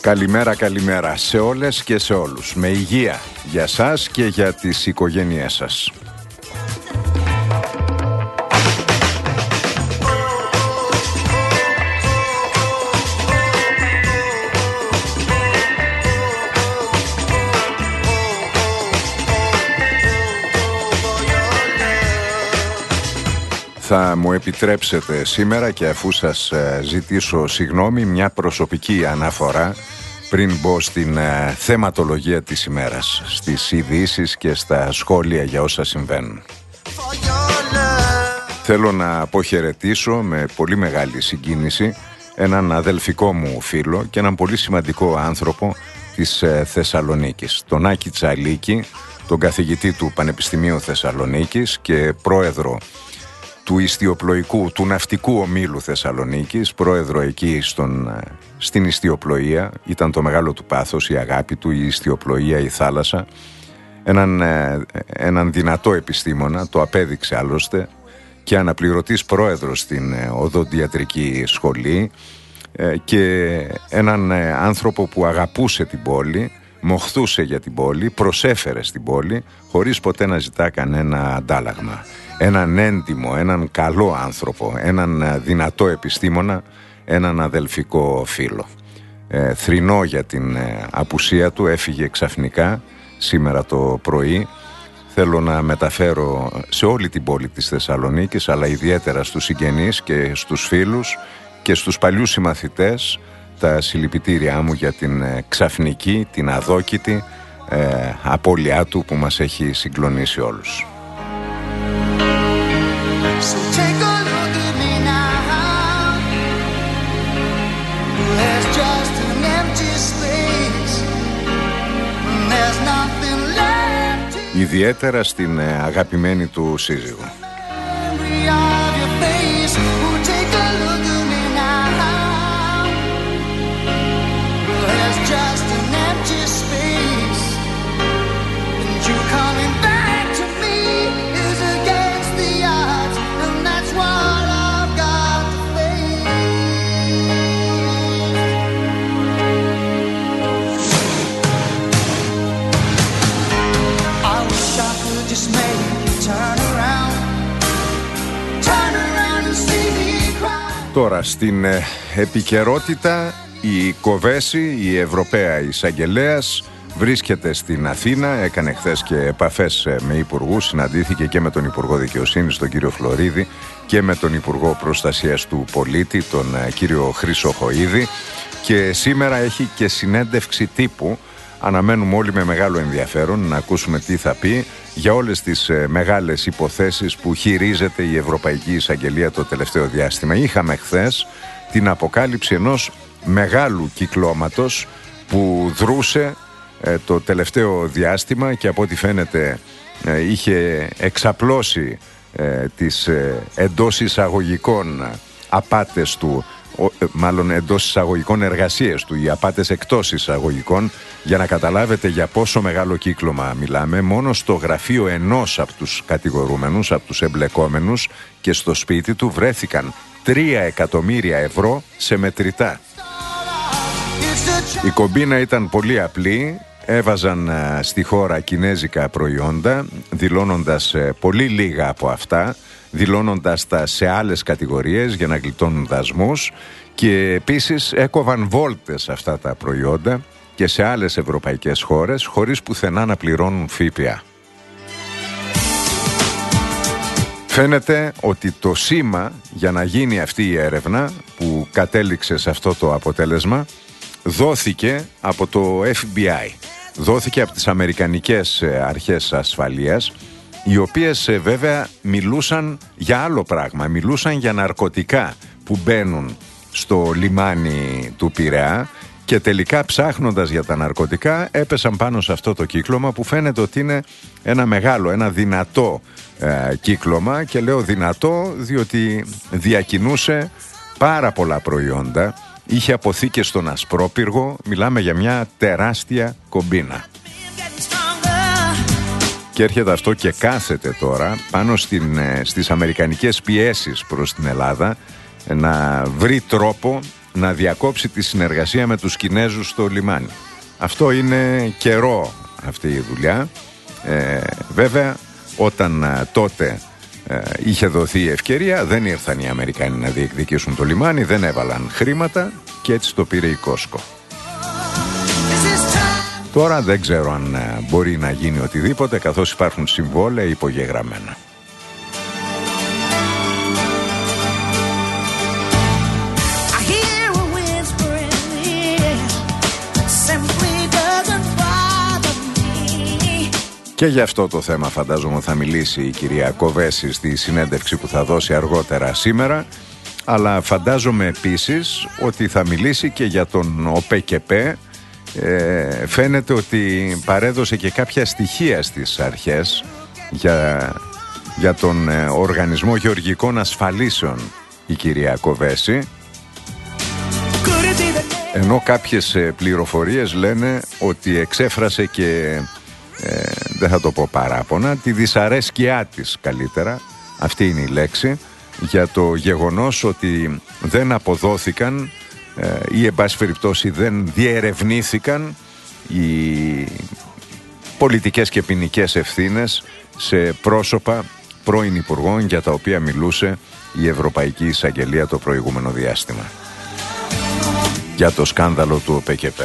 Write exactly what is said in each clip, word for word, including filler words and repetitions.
Καλημέρα, καλημέρα σε όλες και σε όλους. Με υγεία για σας και για τις οικογένειές σας. Θα μου επιτρέψετε σήμερα, και αφού σας ζητήσω συγγνώμη, μια προσωπική αναφορά πριν μπω στην uh, θεματολογία της ημέρας, στις ειδήσεις και στα σχόλια για όσα συμβαίνουν. Θέλω να αποχαιρετήσω με πολύ μεγάλη συγκίνηση έναν αδελφικό μου φίλο και έναν πολύ σημαντικό άνθρωπο της uh, Θεσσαλονίκης, τον Άκη Τσαλίκη, τον καθηγητή του Πανεπιστημίου Θεσσαλονίκης και πρόεδρο του ιστιοπλοϊκού, του ναυτικού ομίλου Θεσσαλονίκης, πρόεδρο εκεί στον, στην ιστιοπλοεία. Ήταν το μεγάλο του πάθος, η αγάπη του, η ιστιοπλοεία, η θάλασσα. Έναν, έναν δυνατό επιστήμονα, το απέδειξε άλλωστε, και αναπληρωτής πρόεδρος στην οδοντιατρική σχολή, και έναν άνθρωπο που αγαπούσε την πόλη, μοχθούσε για την πόλη, προσέφερε στην πόλη χωρίς ποτέ να ζητά κανένα αντάλλαγμα. Έναν έντιμο, έναν καλό άνθρωπο, έναν δυνατό επιστήμονα, έναν αδελφικό φίλο. Ε, θρηνώ για την ε, απουσία του, έφυγε ξαφνικά σήμερα το πρωί. Θέλω να μεταφέρω σε όλη την πόλη της Θεσσαλονίκης, αλλά ιδιαίτερα στους συγγενείς και στους φίλους και στους παλιούς συμμαθητές, τα συλληπιτήριά μου για την ε, ξαφνική, την αδόκητη ε, απώλειά του που μας έχει συγκλονίσει όλους. So take a look at me now. There's just an empty space. There's nothing left to Ιδιαίτερα στην ε, αγαπημένη του σύζυγο. memory of your face. Oh, take a look at me now. There's just an empty space. And you coming back to me is against the odds. What I've got to face. I wish I could just make you turn around, turn around and see me cry. Τώρα στην ε, επικαιρότητα, η Κοβέση, η Ευρωπαία Εισαγγελέας, βρίσκεται στην Αθήνα. Έκανε χθες και επαφές με υπουργούς, συναντήθηκε και με τον Υπουργό Δικαιοσύνης, τον κύριο Φλωρίδη, και με τον Υπουργό Προστασίας του Πολίτη, τον κύριο Χρυσοχοΐδη, και σήμερα έχει και συνέντευξη τύπου. Αναμένουμε όλοι με μεγάλο ενδιαφέρον να ακούσουμε τι θα πει για όλες τις μεγάλες υποθέσεις που χειρίζεται η Ευρωπαϊκή Εισαγγελία το τελευταίο διάστημα. Είχαμε χθες την αποκάλυψη ενός μεγάλου κυκλώματος που δρούσε το τελευταίο διάστημα και από ό,τι φαίνεται είχε εξαπλώσει ε, τις ε, εντός εισαγωγικών απάτες του, ο, μάλλον εντός εισαγωγικών εργασίες του, οι απάτες εκτός εισαγωγικών. Για να καταλάβετε για πόσο μεγάλο κύκλωμα μιλάμε, μόνο στο γραφείο ενός από τους κατηγορούμενους, από τους εμπλεκόμενους, και στο σπίτι του βρέθηκαν τρία εκατομμύρια ευρώ σε μετρητά. Η κομπίνα ήταν πολύ απλή. Έβαζαν στη χώρα κινέζικα προϊόντα, δηλώνοντας πολύ λίγα από αυτά, δηλώνοντας τα σε άλλες κατηγορίες για να γλιτώνουν δασμούς, και επίσης έκοβαν βόλτες αυτά τα προϊόντα και σε άλλες ευρωπαϊκές χώρες χωρίς πουθενά να πληρώνουν ΦΠΑ. Φαίνεται ότι το σήμα για να γίνει αυτή η έρευνα που κατέληξε σε αυτό το αποτέλεσμα δόθηκε από το Εφ Μπι Άι. Δόθηκε από τις Αμερικανικές αρχές ασφαλείας, οι οποίες βέβαια μιλούσαν για άλλο πράγμα. Μιλούσαν για ναρκωτικά που μπαίνουν στο λιμάνι του Πειραιά, και τελικά, ψάχνοντας για τα ναρκωτικά, έπεσαν πάνω σε αυτό το κύκλωμα που φαίνεται ότι είναι ένα μεγάλο, ένα δυνατό ε, κύκλωμα. Και λέω δυνατό διότι διακινούσε πάρα πολλά προϊόντα. Είχε αποθήκες στον Ασπρόπυργο. Μιλάμε για μια τεράστια κομπίνα. Και έρχεται αυτό και κάθεται τώρα πάνω στην, στις αμερικανικές πιέσεις προς την Ελλάδα να βρει τρόπο να διακόψει τη συνεργασία με τους Κινέζους στο λιμάνι. Αυτό είναι καιρό αυτή η δουλειά. Ε, βέβαια, όταν ε, τότε ε, είχε δοθεί η ευκαιρία, δεν ήρθαν οι Αμερικάνοι να διεκδικήσουν το λιμάνι, δεν έβαλαν χρήματα και έτσι το πήρε η Κόσκο. Τώρα δεν ξέρω αν ε, μπορεί να γίνει οτιδήποτε, καθώς υπάρχουν συμβόλαια υπογεγραμμένα. Και για αυτό το θέμα φαντάζομαι θα μιλήσει η κυρία Κοβέση στη συνέντευξη που θα δώσει αργότερα σήμερα, αλλά φαντάζομαι επίσης ότι θα μιλήσει και για τον ΟΠΕΚΕΠΕ. Ε, φαίνεται ότι παρέδωσε και κάποια στοιχεία στις αρχές για, για τον ε, Οργανισμό Γεωργικών Ασφαλίσεων η κυρία Κοβέση, ενώ κάποιες ε, πληροφορίες λένε ότι εξέφρασε και Ε, δεν θα το πω παράπονα, τη δυσαρέσκειά της καλύτερα, αυτή είναι η λέξη, για το γεγονός ότι δεν αποδόθηκαν ε, ή εν πάση περιπτώσει δεν διερευνήθηκαν οι πολιτικές και ποινικές ευθύνες σε πρόσωπα πρώην υπουργών για τα οποία μιλούσε η Ευρωπαϊκή Εισαγγελία το προηγούμενο διάστημα για το σκάνδαλο του ΟΠΕΚΕΠΕ.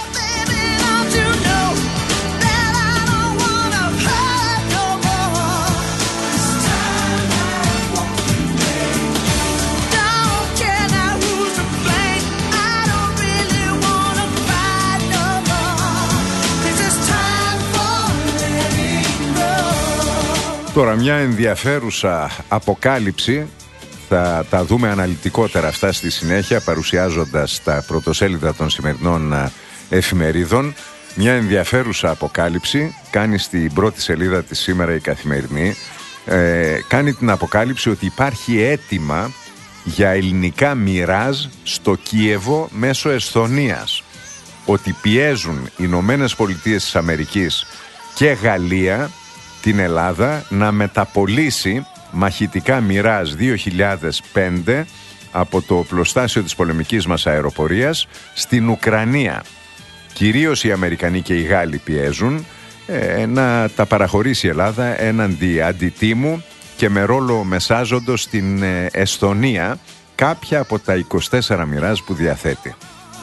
Τώρα μια ενδιαφέρουσα αποκάλυψη, θα τα δούμε αναλυτικότερα αυτά στη συνέχεια παρουσιάζοντας τα πρωτοσέλιδα των σημερινών εφημερίδων. Μια ενδιαφέρουσα αποκάλυψη κάνει στην πρώτη σελίδα της σήμερα η Καθημερινή. Ε, κάνει την αποκάλυψη ότι υπάρχει αίτημα για ελληνικά μοιράζ στο Κίεβο μέσω Εσθονίας. Ότι πιέζουν οι Ηνωμένες Πολιτείες της Αμερικής και Γαλλία την Ελλάδα να μεταπολίσει μαχητικά Μιράζ δύο χιλιάδες πέντε από το οπλοστάσιο της πολεμικής μας αεροπορίας στην Ουκρανία. Κυρίως οι Αμερικανοί και οι Γάλλοι πιέζουν ε, να τα παραχωρήσει η Ελλάδα έναντι αντιτίμου και με ρόλο μεσάζοντος στην ε, Εσθονία κάποια από τα είκοσι τέσσερα Μιράζ που διαθέτει,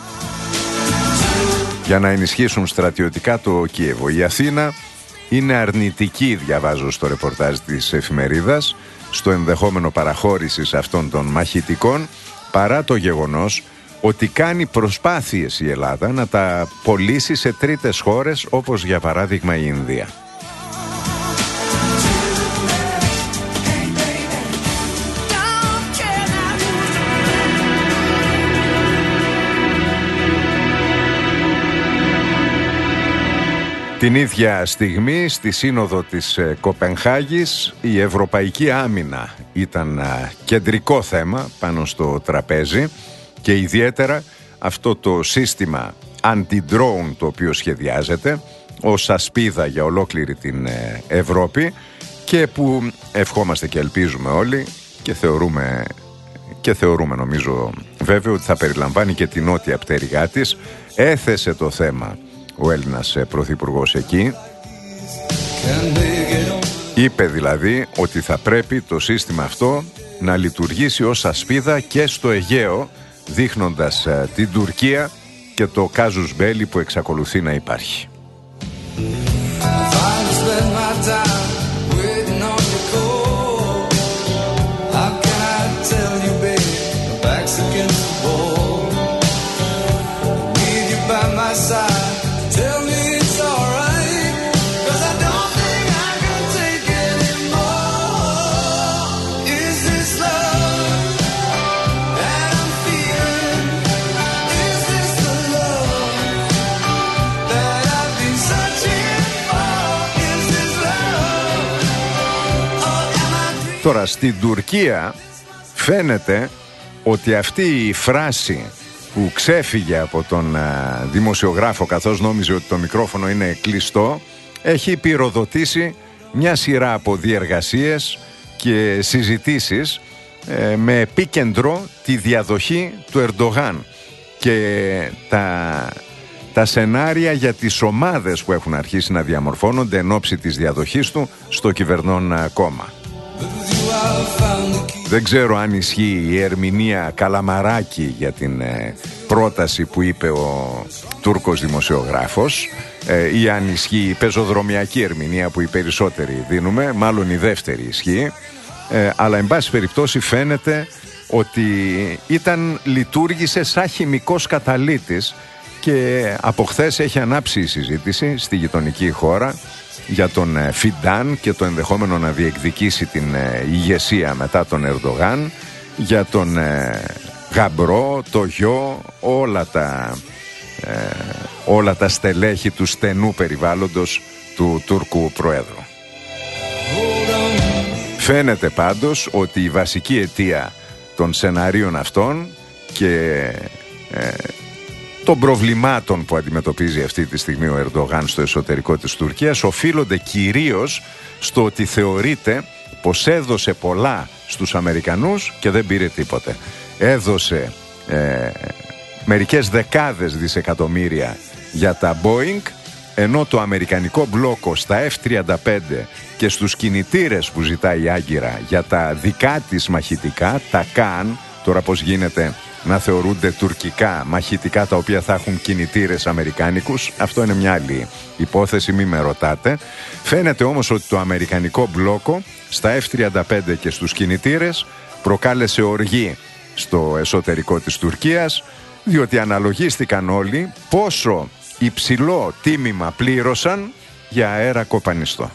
για να ενισχύσουν στρατιωτικά το Κίεβο. Η Αθήνα είναι αρνητική, διαβάζω στο ρεπορτάζ της εφημερίδας, στο ενδεχόμενο παραχώρησης αυτών των μαχητικών, παρά το γεγονός ότι κάνει προσπάθειες η Ελλάδα να τα πωλήσει σε τρίτες χώρες, όπως για παράδειγμα η Ινδία. Την ίδια στιγμή, στη σύνοδο της Κοπενχάγης, η ευρωπαϊκή άμυνα ήταν κεντρικό θέμα πάνω στο τραπέζι και ιδιαίτερα αυτό το σύστημα anti-drone το οποίο σχεδιάζεται ως ασπίδα για ολόκληρη την Ευρώπη και που ευχόμαστε και ελπίζουμε όλοι και θεωρούμε, και θεωρούμε νομίζω βέβαια ότι θα περιλαμβάνει και την νότια πτέρυγά της. Έθεσε το θέμα ο Έλληνας πρωθυπουργός εκεί. Είπε δηλαδή ότι θα πρέπει το σύστημα αυτό να λειτουργήσει ως ασπίδα και στο Αιγαίο, δείχνοντας την Τουρκία και το κάζους μπέλι που εξακολουθεί να υπάρχει. Τώρα στην Τουρκία φαίνεται ότι αυτή η φράση που ξέφυγε από τον α, δημοσιογράφο καθώς νόμιζε ότι το μικρόφωνο είναι κλειστό έχει πυροδοτήσει μια σειρά από διεργασίες και συζητήσεις ε, με επίκεντρο τη διαδοχή του Ερντογάν και τα, τα σενάρια για τις ομάδες που έχουν αρχίσει να διαμορφώνονται εν ώψη της διαδοχής του στο κυβερνών κόμμα. Δεν ξέρω αν ισχύει η ερμηνεία Καλαμαράκη για την ε, πρόταση που είπε ο Τούρκος δημοσιογράφος ε, ή αν ισχύει η πεζοδρομιακή ερμηνεία που οι περισσότεροι δίνουμε, μάλλον η δεύτερη ισχύει, ε, αλλά εν πάση περιπτώσει φαίνεται ότι ήταν, λειτουργήσε σαν χημικός καταλύτης και από χθες έχει ανάψει η συζήτηση στη γειτονική χώρα για τον Φιντάν και το ενδεχόμενο να διεκδικήσει την ηγεσία μετά τον Ερντογάν, για τον γαμπρό, το γιο, όλα τα, ε, όλα τα στελέχη του στενού περιβάλλοντος του Τούρκου Προέδρου. Φαίνεται πάντως ότι η βασική αιτία των σεναρίων αυτών και ε, των προβλημάτων που αντιμετωπίζει αυτή τη στιγμή ο Ερντογάν στο εσωτερικό της Τουρκίας οφείλονται κυρίως στο ότι θεωρείται πως έδωσε πολλά στους Αμερικανούς και δεν πήρε τίποτε. Έδωσε ε, μερικές δεκάδες δισεκατομμύρια για τα Boeing, ενώ το αμερικανικό μπλόκο στα εφ τριάντα πέντε και στους κινητήρες που ζητάει η Άγκυρα για τα δικά της μαχητικά, τα Καν, τώρα πως γίνεται να θεωρούνται τουρκικά μαχητικά τα οποία θα έχουν κινητήρες αμερικάνικους, αυτό είναι μια άλλη υπόθεση, μη με ρωτάτε. Φαίνεται όμως ότι το αμερικανικό μπλόκο στα εφ τριάντα πέντε και στους κινητήρες προκάλεσε οργή στο εσωτερικό της Τουρκίας, διότι αναλογίστηκαν όλοι πόσο υψηλό τίμημα πλήρωσαν για αέρα κοπανιστό.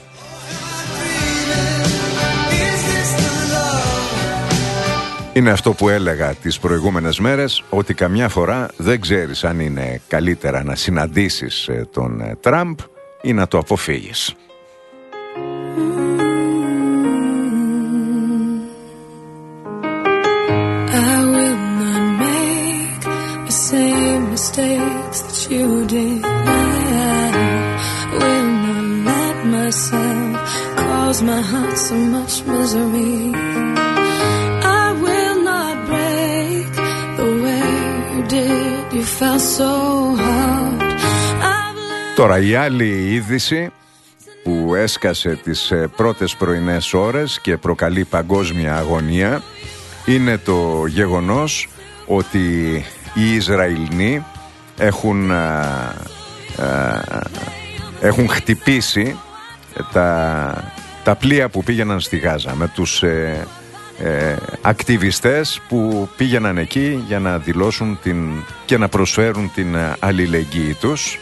Είναι αυτό που έλεγα τις προηγούμενες μέρες, ότι καμιά φορά δεν ξέρεις αν είναι καλύτερα να συναντήσεις τον Τραμπ ή να το αποφύγεις. I will not make the same mistakes that you did. I will not let myself cause my heart so much misery. Τώρα η άλλη είδηση που έσκασε τις πρώτες πρωινές ώρες και προκαλεί παγκόσμια αγωνία είναι το γεγονός ότι οι Ισραηλινοί έχουν, α, α, έχουν χτυπήσει τα, τα πλοία που πήγαιναν στη Γάζα με τους ε, ε, ακτιβιστές που πήγαιναν εκεί για να δηλώσουν την, και να προσφέρουν την αλληλεγγύη τους.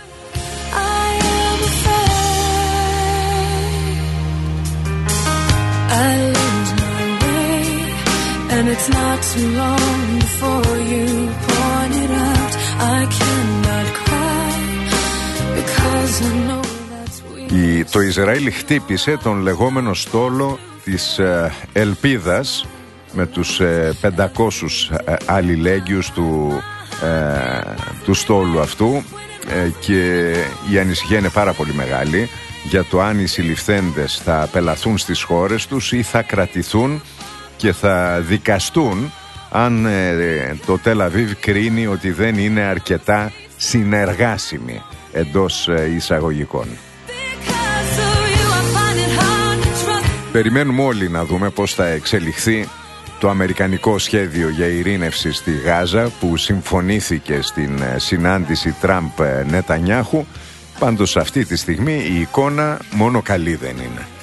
And it's not too long before you point it out. I cannot cry because I know that's we. Το Ισραήλ χτύπησε τον λεγόμενο στόλο της ε, Ελπίδας με τους ε, πεντακόσιους ε, αλληλέγγυους του, ε, του στόλου αυτού ε, και η ανησυχία είναι πάρα πολύ μεγάλη για το αν οι συλληφθέντες θα απελαθούν στις χώρες τους ή θα κρατηθούν και θα δικαστούν αν ε, το Τελ Αβίβ κρίνει ότι δεν είναι αρκετά συνεργάσιμοι εντός ε, εισαγωγικών. Περιμένουμε όλοι να δούμε πώς θα εξελιχθεί το αμερικανικό σχέδιο για ειρήνευση στη Γάζα που συμφωνήθηκε στην ε, συνάντηση Τραμπ-Νετανιάχου. Πάντως αυτή τη στιγμή η εικόνα μόνο καλή δεν είναι.